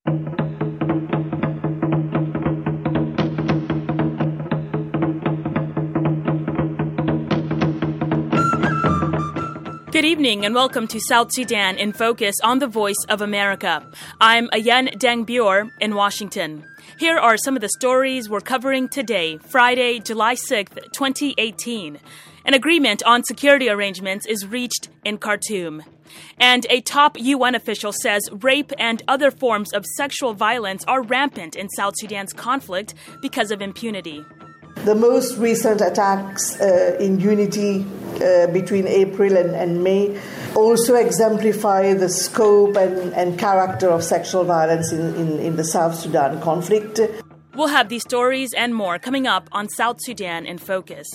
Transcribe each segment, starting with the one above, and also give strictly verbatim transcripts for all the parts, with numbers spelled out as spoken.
Good evening and welcome to South Sudan in Focus on the Voice of America. I'm Ayan Dangbior in Washington. Here are some of the stories we're covering today, Friday, July sixth, twenty eighteen. An agreement on security arrangements is reached in Khartoum. And a top U N official says rape and other forms of sexual violence are rampant in South Sudan's conflict because of impunity. The most recent attacks uh, in Unity uh, between April and, and May also exemplify the scope and, and character of sexual violence in, in, in the South Sudan conflict. We'll have these stories and more coming up on South Sudan in Focus.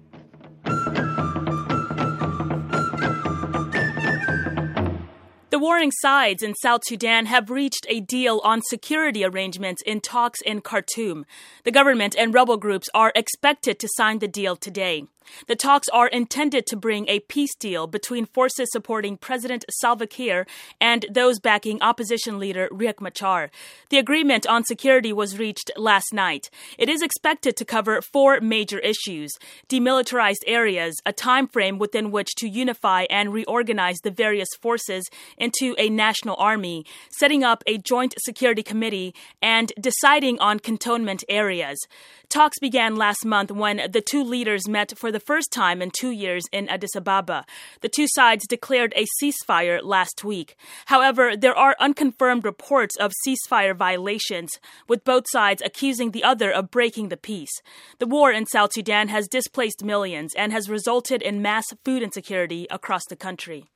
The warring sides in South Sudan have reached a deal on security arrangements in talks in Khartoum. The government and rebel groups are expected to sign the deal today. The talks are intended to bring a peace deal between forces supporting President Salva Kiir and those backing opposition leader Riek Machar. The agreement on security was reached last night. It is expected to cover four major issues: demilitarized areas, a time frame within which to unify and reorganize the various forces into a national army, setting up a joint security committee, and deciding on cantonment areas. Talks began last month when the two leaders met for the first time in two years in Addis Ababa. The two sides declared a ceasefire last week. However, there are unconfirmed reports of ceasefire violations, with both sides accusing the other of breaking the peace. The war in South Sudan has displaced millions and has resulted in mass food insecurity across the country.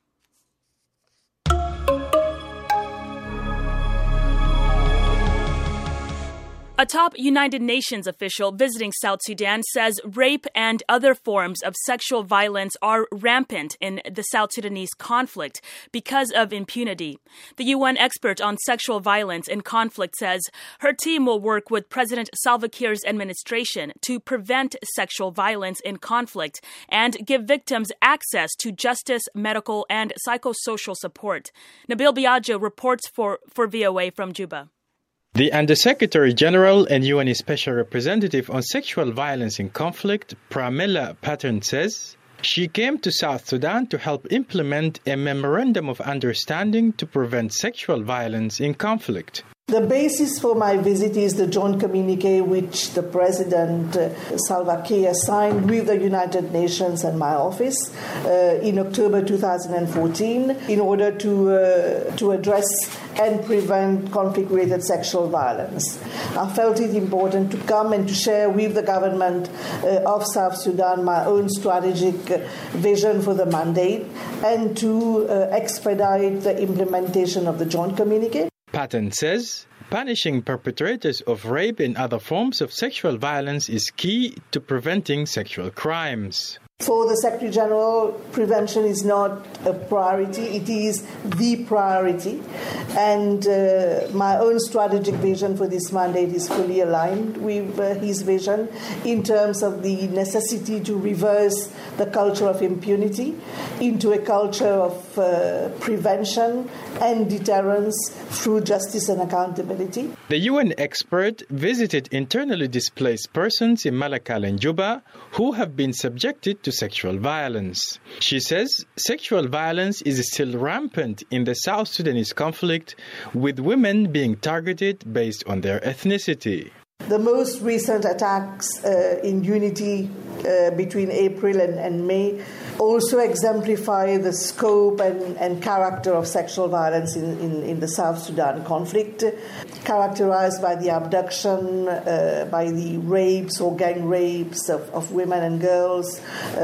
A top United Nations official visiting South Sudan says rape and other forms of sexual violence are rampant in the South Sudanese conflict because of impunity. The U N expert on sexual violence in conflict says her team will work with President Salva Kiir's administration to prevent sexual violence in conflict and give victims access to justice, medical, and psychosocial support. Nabil Biagio reports for, for V O A from Juba. The Undersecretary General and U N Special Representative on Sexual Violence in Conflict, Pramila Patten, says she came to South Sudan to help implement a memorandum of understanding to prevent sexual violence in conflict. The basis for my visit is the joint communique which the President uh, Salva Kiir signed with the United Nations and my office uh, in October two thousand fourteen in order to uh, to address and prevent conflict-related sexual violence. I felt it important to come and to share with the government uh, of South Sudan my own strategic vision for the mandate and to uh, expedite the implementation of the joint communique. Patten says punishing perpetrators of rape and other forms of sexual violence is key to preventing sexual crimes. For the Secretary General, prevention is not a priority, it is the priority. And uh, my own strategic vision for this mandate is fully aligned with uh, his vision in terms of the necessity to reverse the culture of impunity into a culture of uh, prevention and deterrence through justice and accountability. The U N expert visited internally displaced persons in Malakal and Juba who have been subjected to sexual violence. She says sexual violence is still rampant in the South Sudanese conflict, with women being targeted based on their ethnicity. The most recent attacks uh, in Unity uh, between April and, and May also exemplify the scope and, and character of sexual violence in, in, in the South Sudan conflict, characterized by the abduction, uh, by the rapes or gang rapes of, of women and girls,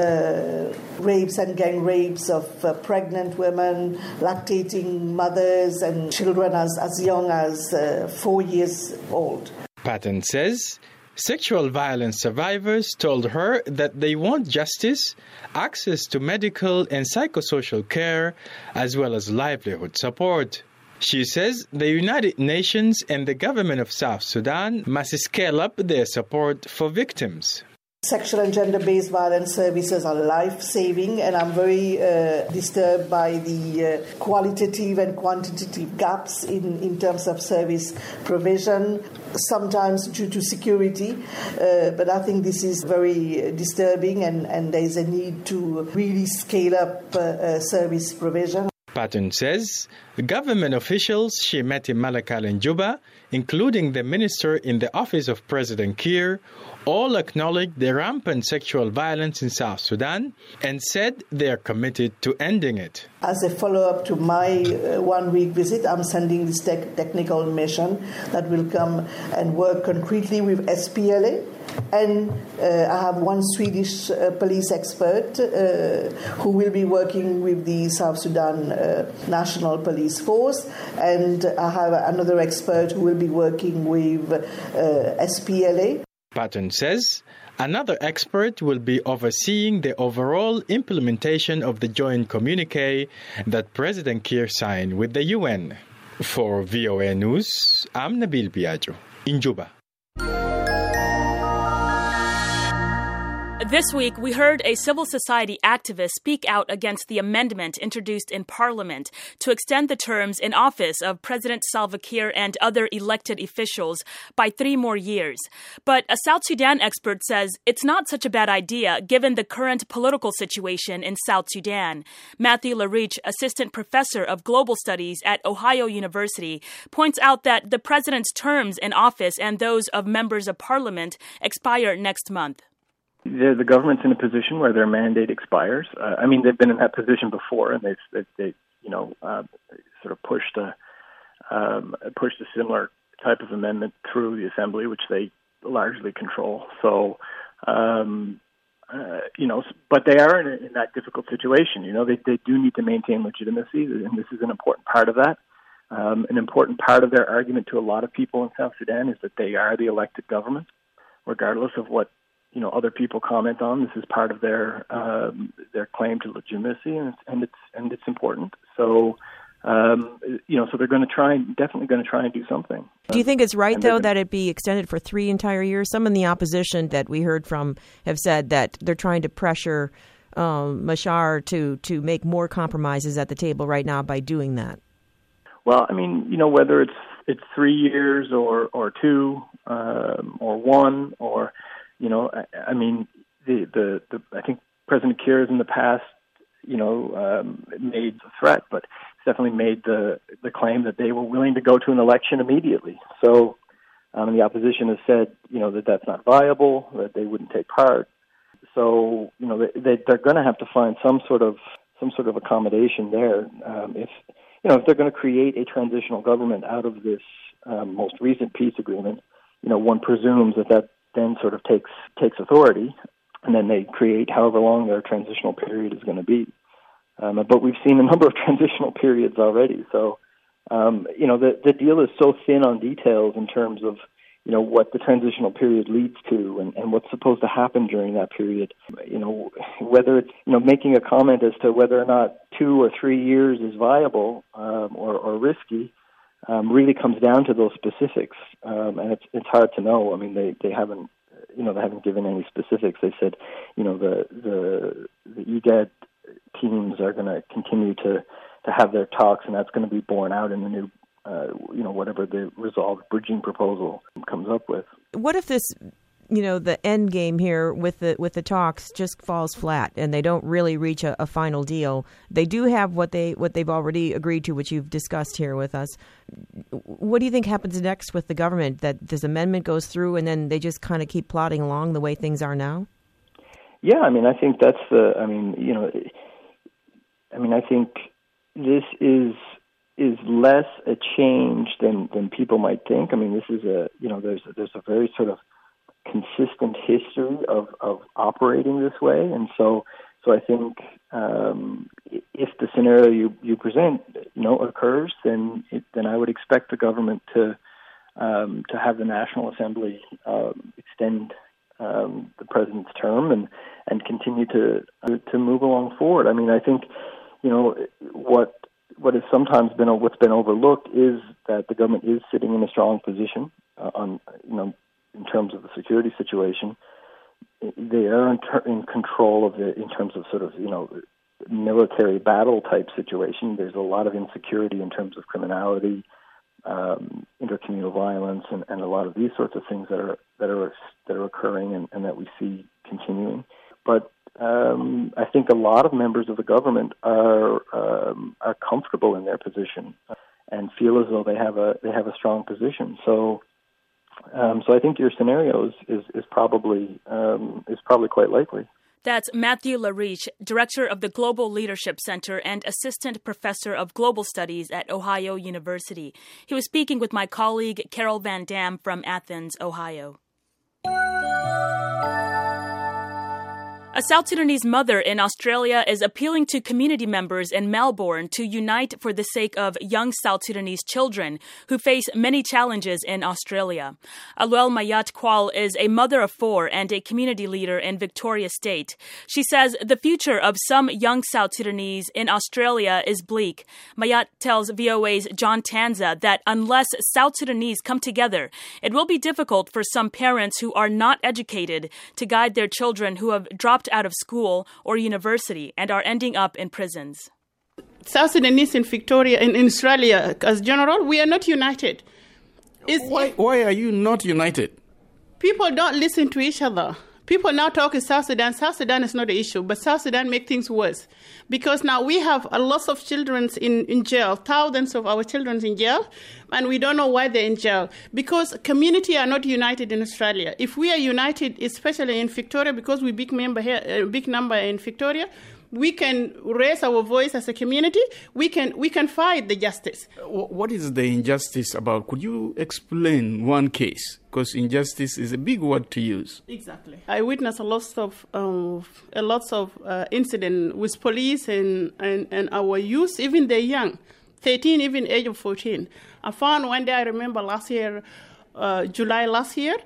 uh, rapes and gang rapes of uh, pregnant women, lactating mothers and children as, as young as uh, four years old. Patten says sexual violence survivors told her that they want justice, access to medical and psychosocial care, as well as livelihood support. She says the United Nations and the government of South Sudan must scale up their support for victims. Sexual and gender-based violence services are life-saving, and I'm very uh, disturbed by the uh, qualitative and quantitative gaps in, in terms of service provision, sometimes due to security. Uh, but I think this is very disturbing, and, and there is a need to really scale up uh, uh, service provision. Patton says government officials she met in Malakal and Juba, including the minister in the office of President Kiir, all acknowledged the rampant sexual violence in South Sudan and said they are committed to ending it. As a follow-up to my uh, one-week visit, I'm sending this tech- technical mission that will come and work concretely with S P L A. And uh, I have one Swedish uh, police expert uh, who will be working with the South Sudan uh, National Police Force. And I have another expert who will be working with uh, S P L A. Patton says another expert will be overseeing the overall implementation of the joint communique that President Kiir signed with the U N. For V O A News, I'm Nabil Biagio in Juba. This week, we heard a civil society activist speak out against the amendment introduced in Parliament to extend the terms in office of President Salva Kiir and other elected officials by three more years. But a South Sudan expert says it's not such a bad idea given the current political situation in South Sudan. Matthew LaReach, assistant professor of global studies at Ohio University, points out that the president's terms in office and those of members of parliament expire next month. The, the government's in a position where their mandate expires. Uh, I mean, they've been in that position before, and they've, they've, they've you know, uh, sort of pushed a um, pushed a similar type of amendment through the assembly, which they largely control. So, um, uh, you know, but they are in, a, in that difficult situation. You know, they they do need to maintain legitimacy, and this is an important part of that. Um, an important part of their argument to a lot of people in South Sudan is that they are the elected government, regardless of what you know other people comment on. This is part of their um, their claim to legitimacy, and it's and it's, and it's important. So, um, you know, so they're going to try, definitely going to try and do something. Do you think it's right, and though, that it be extended for three entire years? Some in the opposition that we heard from have said that they're trying to pressure um, Machar to to make more compromises at the table right now by doing that. Well, I mean, you know, whether it's it's three years or or two um, or one or You know, I, I mean, the, the, the I think President Kiir has in the past, you know, um, made a threat, but definitely made the the claim that they were willing to go to an election immediately. So, um, the opposition has said, you know, that that's not viable, that they wouldn't take part. So, you know, they, they're going to have to find some sort of some sort of accommodation there. Um, if you know, if they're going to create a transitional government out of this um, most recent peace agreement, you know, one presumes that that then sort of takes takes authority, and then they create however long their transitional period is going to be. Um, but we've seen a number of transitional periods already. So, um, you know, the, the deal is so thin on details in terms of, you know, what the transitional period leads to and, and what's supposed to happen during that period. You know, whether it's, you know, making a comment as to whether or not two or three years is viable um, or, or risky, Um, really comes down to those specifics, um, and it's it's hard to know. I mean, they, they haven't, you know, they haven't given any specifics. They said, you know, the the the E G A D teams are going to continue to, to have their talks, and that's going to be borne out in the new, uh, you know, whatever the resolved bridging proposal comes up with. What if this, you know, the end game here with the with the talks just falls flat and they don't really reach a, a final deal? They do have what they what they've already agreed to, which you've discussed here with us. What do you think happens next with the government? That this amendment goes through and then they just kind of keep plodding along the way things are now? Yeah, I mean, I think that's the. I mean, you know, I mean, I think this is is less a change than than people might think. I mean, this is a you know, there's there's a very sort of consistent history of, of operating this way, and so so I think um, if the scenario you, you present, you know, occurs, then it, then I would expect the government to um, to have the National Assembly um, extend um, the president's term and and continue to uh, to move along forward. I mean, I think you know what what has sometimes been what's been overlooked is that the government is sitting in a strong position uh, on you know. in terms of the security situation. they are in, ter- in control of it in terms of sort of, you know, military battle type situation. There's a lot of insecurity in terms of criminality, um, intercommunal violence, and, and a lot of these sorts of things that are that are that are occurring and, and that we see continuing. But um, I think a lot of members of the government are um, are comfortable in their position and feel as though they have a they have a strong position. So. Um, so I think your scenario is, is, is probably um, is probably quite likely. That's Matthew LaRiche, Director of the Global Leadership Center and Assistant Professor of Global Studies at Ohio University. He was speaking with my colleague Carol Van Dam from Athens, Ohio. A South Sudanese mother in Australia is appealing to community members in Melbourne to unite for the sake of young South Sudanese children who face many challenges in Australia. Aluel Mayat Kwal is a mother of four and a community leader in Victoria State. She says the future of some young South Sudanese in Australia is bleak. Mayat tells V O A's John Tanza that unless South Sudanese come together, it will be difficult for some parents who are not educated to guide their children who have dropped out of school or university and are ending up in prisons. South Sudanese in Victoria and in Australia, as general, we are not united. It's, why, why are you not united? People don't listen to each other. People now talk in South Sudan. South Sudan is not the issue, but South Sudan make things worse. Because now we have a lot of children in, in jail, thousands of our children in jail, and we don't know why they're in jail. Because community are not united in Australia. If we are united, especially in Victoria, because we big member here, a big number in Victoria, we can raise our voice as a community. We can we can fight the justice. What is the injustice about? Could you explain one case? Because injustice is a big word to use. Exactly. I witnessed a lot of um, a lots of uh, incident with police and, and, and our youth, even they're young, thirteen, even age of fourteen. I found one day, I remember last year, uh, July last year,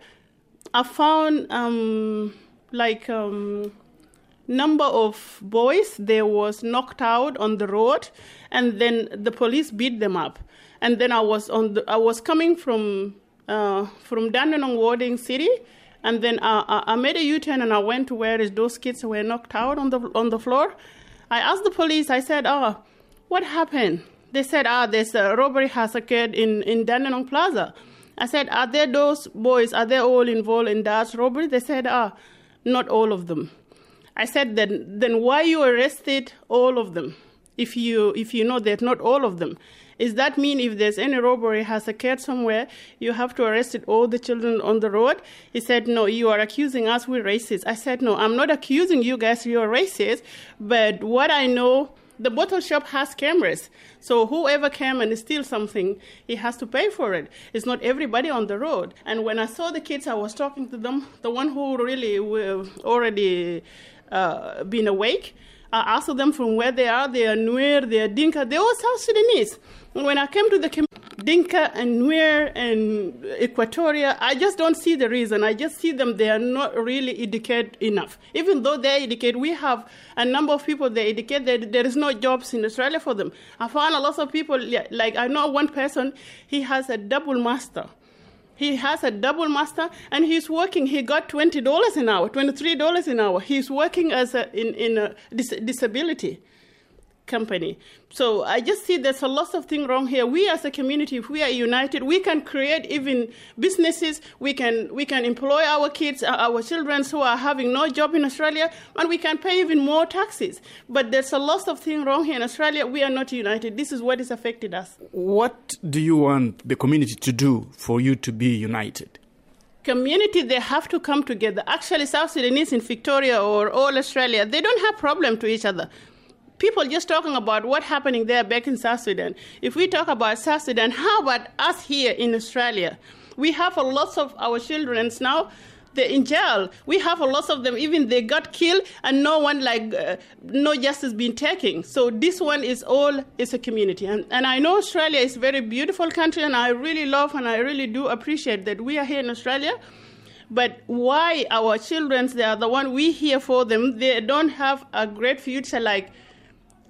I found um, like. Um, number of boys, they was knocked out on the road, and then the police beat them up. And then I was on the, I was coming from uh, from Dandenong Warding City, and then I, I made a U-turn and I went to where those kids were knocked out on the on the floor. I asked the police, I said, oh, what happened? They said, ah, there's a robbery has occurred in, in Dandenong Plaza. I said, are there those boys, are they all involved in that robbery? They said, ah, not all of them. I said, then, then why you arrested all of them if you if you know that not all of them? Does that mean if there's any robbery has occurred somewhere, you have to arrest all the children on the road? He said, no, you are accusing us, we're racist. I said, no, I'm not accusing you guys, you're racist, but what I know, the bottle shop has cameras. So whoever came and steal something, he has to pay for it. It's not everybody on the road. And when I saw the kids, I was talking to them, the one who really were already uh, been awake. I asked them from where they are. They are Nuer, they are Dinka. They are South Sudanese. And when I came to the com- Dinka and Nuer and Equatoria, I just don't see the reason. I just see them, they are not really educated enough. Even though they're educated, we have a number of people they educate, there, there is no jobs in Australia for them. I found a lot of people, like I know one person, he has a double master. He has a double master, and he's working. He got twenty dollars an hour, twenty-three dollars an hour. He's working as a, in, in a dis- disability company. So I just see there's a lot of things wrong here. We as a community, if we are united, we can create even businesses. We can we can employ our kids, our children who are having no job in Australia, and we can pay even more taxes. But there's a lot of things wrong here in Australia. We are not united. This is what has affected us. What do you want the community to do for you to be united? Community, they have to come together. Actually, South Sudanese in Victoria or all Australia, they don't have problem to each other. People just talking about what's happening there back in South Sudan. If we talk about South Sudan, how about us here in Australia? We have a lot of our children now, they're in jail. We have a lot of them, even they got killed and no one, like, uh, no justice being taken. So this one is all, is a community. And, and I know Australia is a very beautiful country, and I really love and I really do appreciate that we are here in Australia. But why our children, they are the one we here for them, they don't have a great future like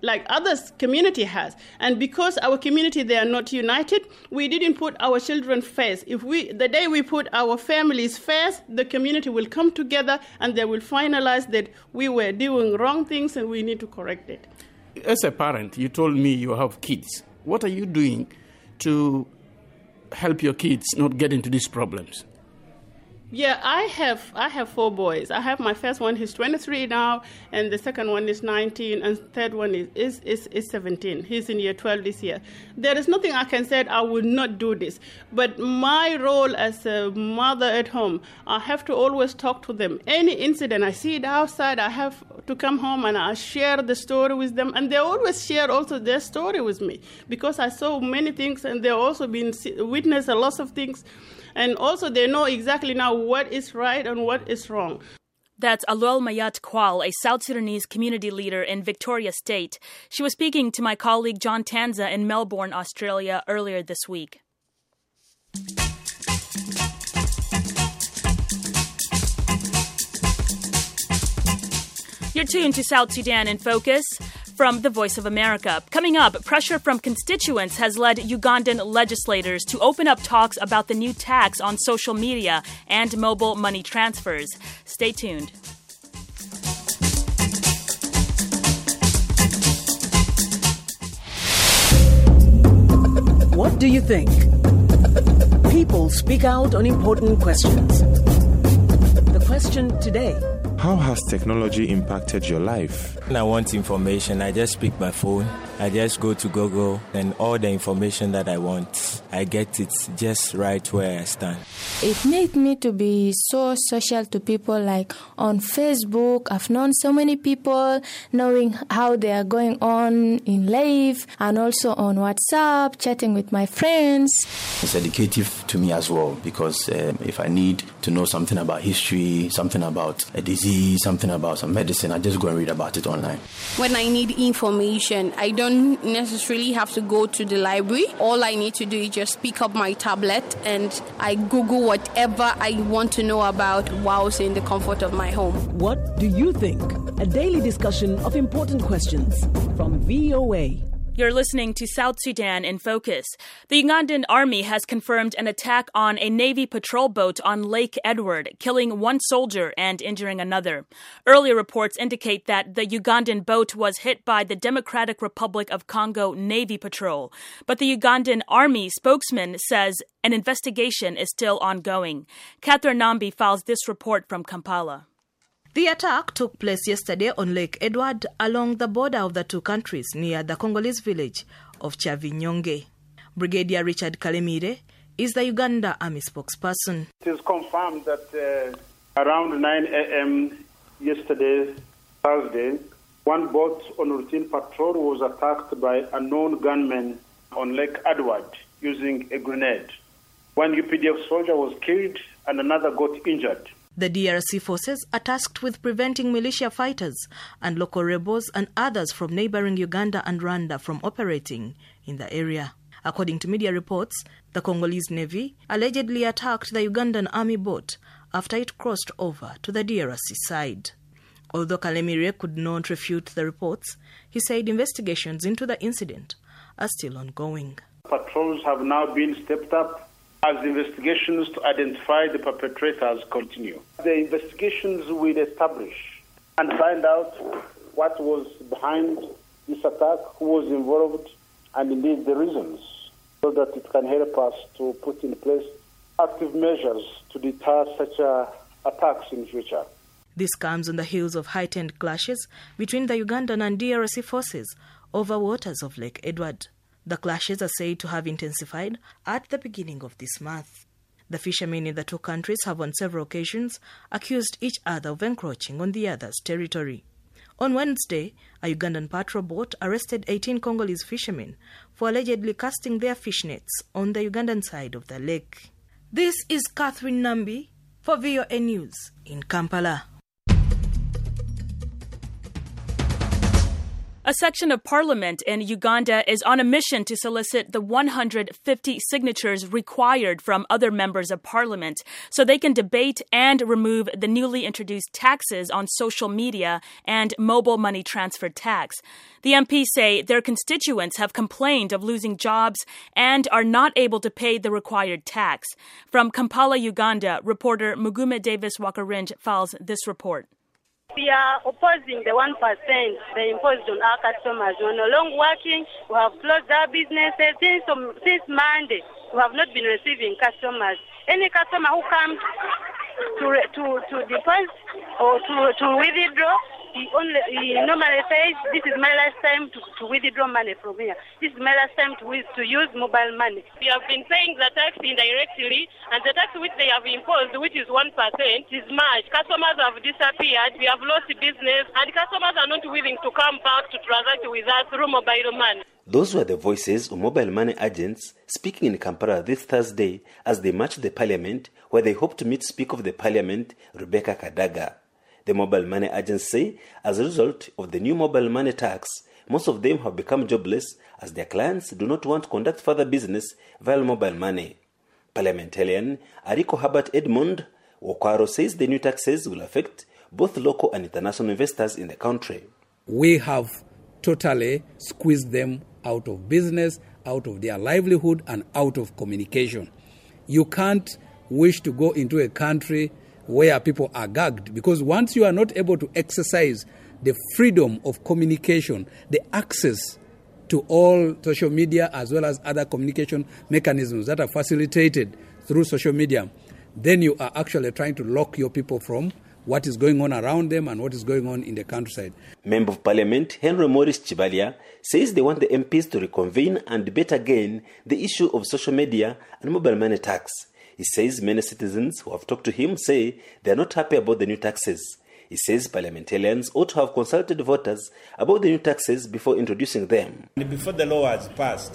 like others community has. And because our community, they are not united, we didn't put our children first. If we, the day we put our families first, the community will come together and they will finalize that we were doing wrong things and we need to correct it. As a parent, you told me you have kids. What are you doing to help your kids not get into these problems? Yeah, I have I have four boys. I have my first one, he's twenty-three now, and the second one is nineteen, and the third one is, is, is, is seventeen. He's in year twelve this year. There is nothing I can say I will not do this. But my role as a mother at home, I have to always talk to them. Any incident, I see it outside, I have to come home and I share the story with them. And they always share also their story with me, because I saw many things and they've also been witness a lot of things. And also they know exactly now what is right and what is wrong. That's Alol Mayat Kwal, a South Sudanese community leader in Victoria State. She was speaking to my colleague John Tanza in Melbourne, Australia, earlier this week. You're tuned to South Sudan in Focus from the Voice of America. Coming up, pressure from constituents has led Ugandan legislators to open up talks about the new tax on social media and mobile money transfers. Stay tuned. What do you think? People speak out on important questions. The question today: how has technology impacted your life? When I want information, I just pick my phone, I just go to Google, and all the information that I want, I get it just right where I stand. It made me to be so social to people, like on Facebook. I've known so many people, knowing how they are going on in life, and also on WhatsApp, chatting with my friends. It's educative to me as well, because um, if I need to know something about history, something about a disease, something about some medicine, I just go and read about it online. When I need information, I don't necessarily have to go to the library. All I need to do is just pick up my tablet and I Google whatever I want to know about whilst in the comfort of my home. What do you think? A daily discussion of important questions from V O A. You're listening to South Sudan in Focus. The Ugandan army has confirmed an attack on a Navy patrol boat on Lake Edward, killing one soldier and injuring another. Earlier reports indicate that the Ugandan boat was hit by the Democratic Republic of Congo Navy patrol. But the Ugandan army spokesman says an investigation is still ongoing. Catherine Nambi files this report from Kampala. The attack took place yesterday on Lake Edward along the border of the two countries near the Congolese village of Chavinyonge. Brigadier Richard Kalemire is the Uganda Army spokesperson. It is confirmed that uh, around nine a.m. yesterday, Thursday, one boat on routine patrol was attacked by unknown gunmen on Lake Edward using a grenade. One U P D F soldier was killed and another got injured. The D R C forces are tasked with preventing militia fighters and local rebels and others from neighboring Uganda and Rwanda from operating in the area. According to media reports, the Congolese Navy allegedly attacked the Ugandan army boat after it crossed over to the D R C side. Although Kalemire could not refute the reports, he said investigations into the incident are still ongoing. Patrols have now been stepped up as investigations to identify the perpetrators continue. The investigations will establish and find out what was behind this attack, who was involved, and indeed the reasons, so that it can help us to put in place active measures to deter such uh, attacks in future. This comes on the heels of heightened clashes between the Ugandan and D R C forces over waters of Lake Edward. The clashes are said to have intensified at the beginning of this month. The fishermen in the two countries have on several occasions accused each other of encroaching on the other's territory. On Wednesday, a Ugandan patrol boat arrested eighteen Congolese fishermen for allegedly casting their fish nets on the Ugandan side of the lake. This is Catherine Nambi for V O A News in Kampala. A A section of parliament in Uganda is on a mission to solicit the one hundred fifty signatures required from other members of parliament so they can debate and remove the newly introduced taxes on social media and mobile money transfer tax. The M Ps say their constituents have complained of losing jobs and are not able to pay the required tax. From Kampala, Uganda, reporter Mugume Davis Wakarinj files this report. We are opposing the one percent they imposed on our customers. We are no longer working. We have closed our businesses. Since, um, since Monday, we have not been receiving customers. Any customer who comes to to, to deposit or to, to withdraw, he, only, he normally says, this is my last time to, to withdraw money from here. This is my last time to, to use mobile money. We have been paying the tax indirectly, and the tax which they have imposed, which is one percent, is much. Customers have disappeared, we have lost business, and customers are not willing to come back to transact with us through mobile money. Those were the voices of mobile money agents speaking in Kampala this Thursday as they marched the parliament, where they hope to meet Speaker of the Parliament, Rebecca Kadaga. The mobile money agents say, as a result of the new mobile money tax, most of them have become jobless as their clients do not want to conduct further business via mobile money. Parliamentarian Ariko Herbert Edmond Wokwaro says the new taxes will affect both local and international investors in the country. We have totally squeezed them out of business, out of their livelihood, and out of communication. You can't wish to go into a country where people are gagged, because once you are not able to exercise the freedom of communication, the access to all social media as well as other communication mechanisms that are facilitated through social media, then you are actually trying to lock your people from what is going on around them and what is going on in the countryside. Member of Parliament Henry Morris Chibalia says they want the M Ps to reconvene and debate again the issue of social media and mobile money tax. He says many citizens who have talked to him say they are not happy about the new taxes. He says parliamentarians ought to have consulted voters about the new taxes before introducing them. Before the law was passed,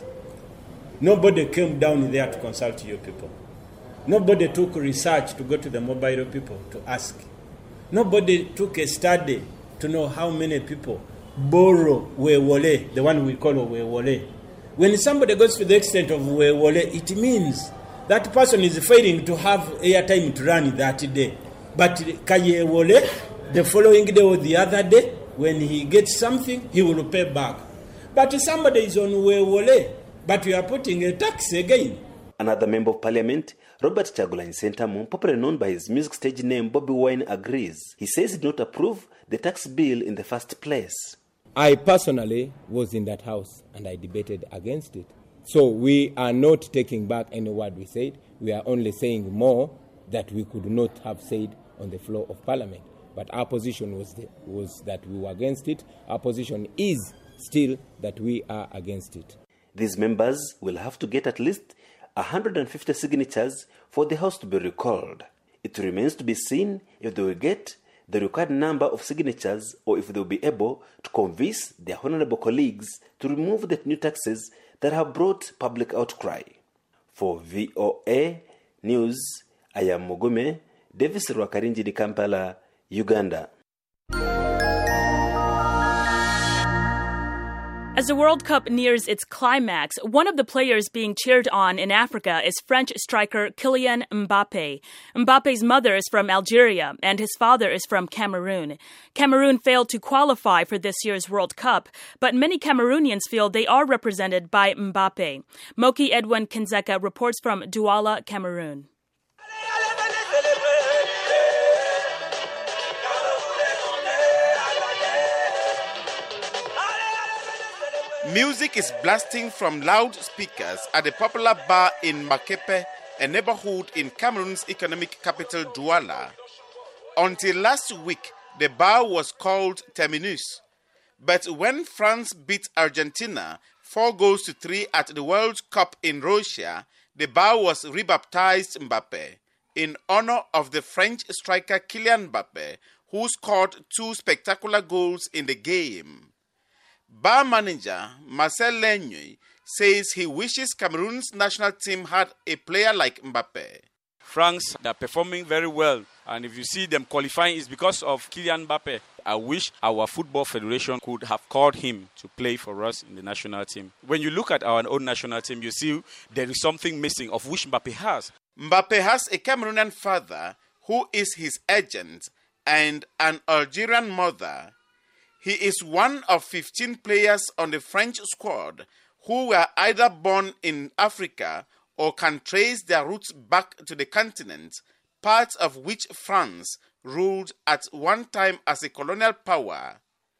nobody came down there to consult your people. Nobody took research to go to the mobile people to ask. Nobody took a study to know how many people borrow wewole, the one we call wewole. When somebody goes to the extent of wewole, it means that person is failing to have airtime to run that day. But kayewole, the following day or the other day, when he gets something, he will pay back. But somebody is on wewole, but we are putting a tax again. Another member of parliament, Robert Chagulanyi Sentamu, popularly known by his music stage name Bobby Wine, agrees. He says he did not approve the tax bill in the first place. I personally was in that house and I debated against it. So we are not taking back any word we said. We are only saying more that we could not have said on the floor of parliament. But our position was, the, was that we were against it. Our position is still that we are against it. These members will have to get at least one hundred fifty signatures for the House to be recalled. It remains to be seen if they will get the required number of signatures or if they will be able to convince their honorable colleagues to remove the new taxes that have brought public outcry. For V O A News, I am Mugume Davis Rwakarinji, Kampala, Uganda. As the World Cup nears its climax, one of the players being cheered on in Africa is French striker Kylian Mbappe. Mbappe's mother is from Algeria and his father is from Cameroon. Cameroon failed to qualify for this year's World Cup, but many Cameroonians feel they are represented by Mbappe. Moki Edwin Kinzeka reports from Douala, Cameroon. Music is blasting from loudspeakers at the popular bar in Makepe, a neighborhood in Cameroon's economic capital, Douala. Until last week, the bar was called Terminus. But when France beat Argentina four goals to three at the World Cup in Russia, the bar was rebaptized Mbappe in honor of the French striker Kylian Mbappe, who scored two spectacular goals in the game. Bar manager Marcel Lenyoy says he wishes Cameroon's national team had a player like Mbappe. France are performing very well And if you see them qualifying, it's because of Kylian Mbappe. I wish our football federation could have called him to play for us in the national team. When you look at our own national team, you see there is something missing of which Mbappe has. Mbappe has a Cameroonian father who is his agent and an Algerian mother. He is one of fifteen players on the French squad who were either born in Africa or can trace their roots back to the continent, parts of which France ruled at one time as a colonial power.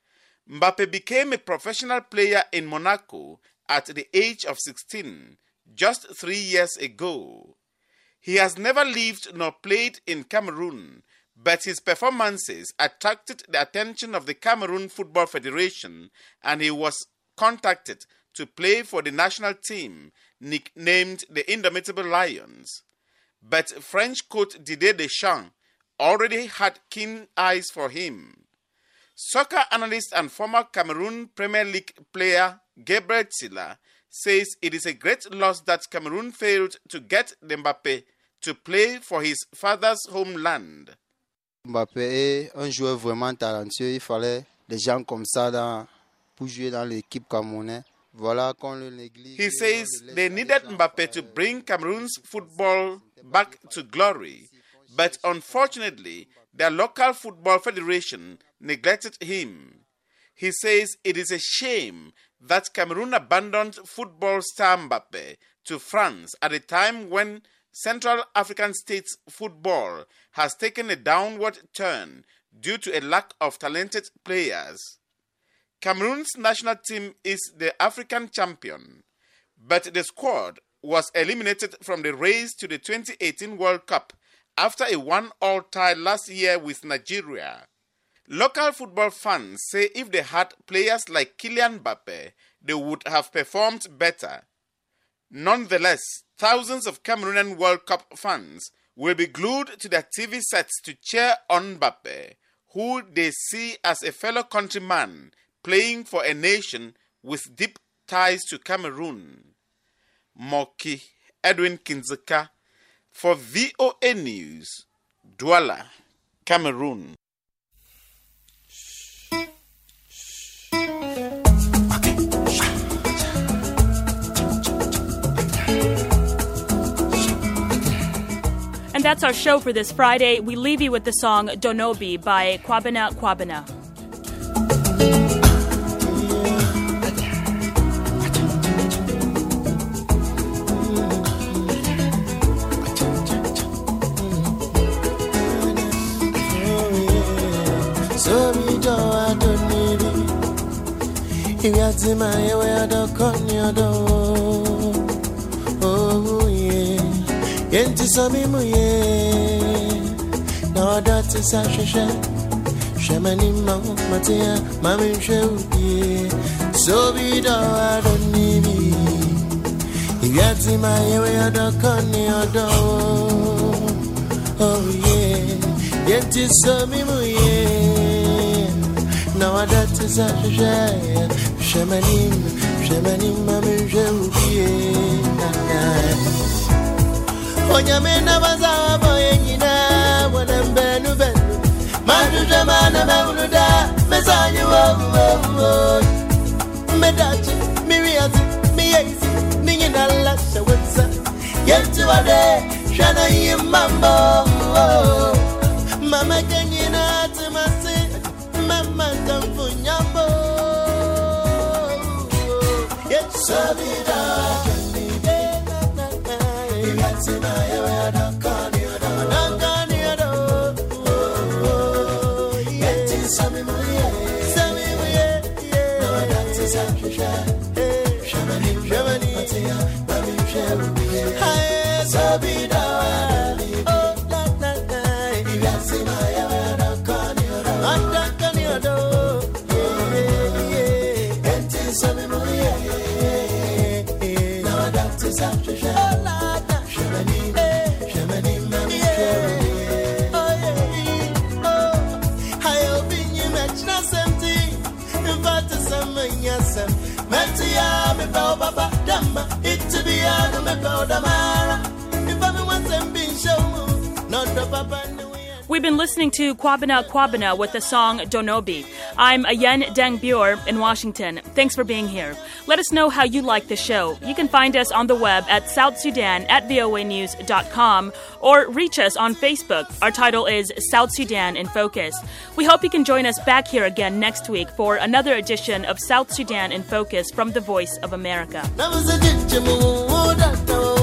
Mbappe became a professional player in Monaco at the age of sixteen, just three years ago. He has never lived nor played in Cameroon, but his performances attracted the attention of the Cameroon Football Federation, and he was contacted to play for the national team, nicknamed the Indomitable Lions. But French coach Didier Deschamps already had keen eyes for him. Soccer analyst and former Cameroon Premier League player Gabriel Tsila says it is a great loss that Cameroon failed to get Mbappe to play for his father's homeland. Mbappé est un joueur vraiment talentueux. Il fallait des gens comme ça dans, pour jouer dans l'équipe camerounaise. Voilà qu'on le néglige. He says they needed Mbappe to bring Cameroon's football back to glory, but unfortunately, their local football federation neglected him. He says it is a shame that Cameroon abandoned football star Mbappe to France at a time when Central African states football has taken a downward turn due to a lack of talented players. Cameroon's national team is the African champion, but the squad was eliminated from the race to the twenty eighteen World Cup after a one-all tie last year with Nigeria. Local football fans say if they had players like Kylian Mbappe, they would have performed better. Nonetheless, thousands of Cameroonian World Cup fans will be glued to their T V sets to cheer on Mbappe, who they see as a fellow countryman playing for a nation with deep ties to Cameroon. Moki Edwin Kinzeka for V O A News, Douala, Cameroon. And that's our show for this Friday. We leave you with the song Donobi by Kwabena Kwabena. Oh yeah, yenti sami muye. Na dati sa sheshe, shemani ma matia, mami shewuye. So be do I don't need it. Yenti ma yewe adokoni odo. Oh yeah, yenti sami muye. Na dati sa sheshe, shemani, shemani mami shewuye. Onyamena baza boye nyina wona benu benu madu jamana mawuda mesanyi wo wo medachi miriazi miyezi ningina la shawetsa yenti wade shana yimambo mama kenyina timasi mama tamfunyambo yeti sabida Baba Dama, it's be a me powder mara. If I want them being show, not the papa. We've been listening to Kwabena Kwabena with the song Donobi. I'm Ayen Deng-Byor in Washington. Thanks for being here. Let us know how you like the show. You can find us on the web at South Sudan at V O A news dot com or reach us on Facebook. Our title is South Sudan in Focus. We hope you can join us back here again next week for another edition of South Sudan in Focus from the Voice of America.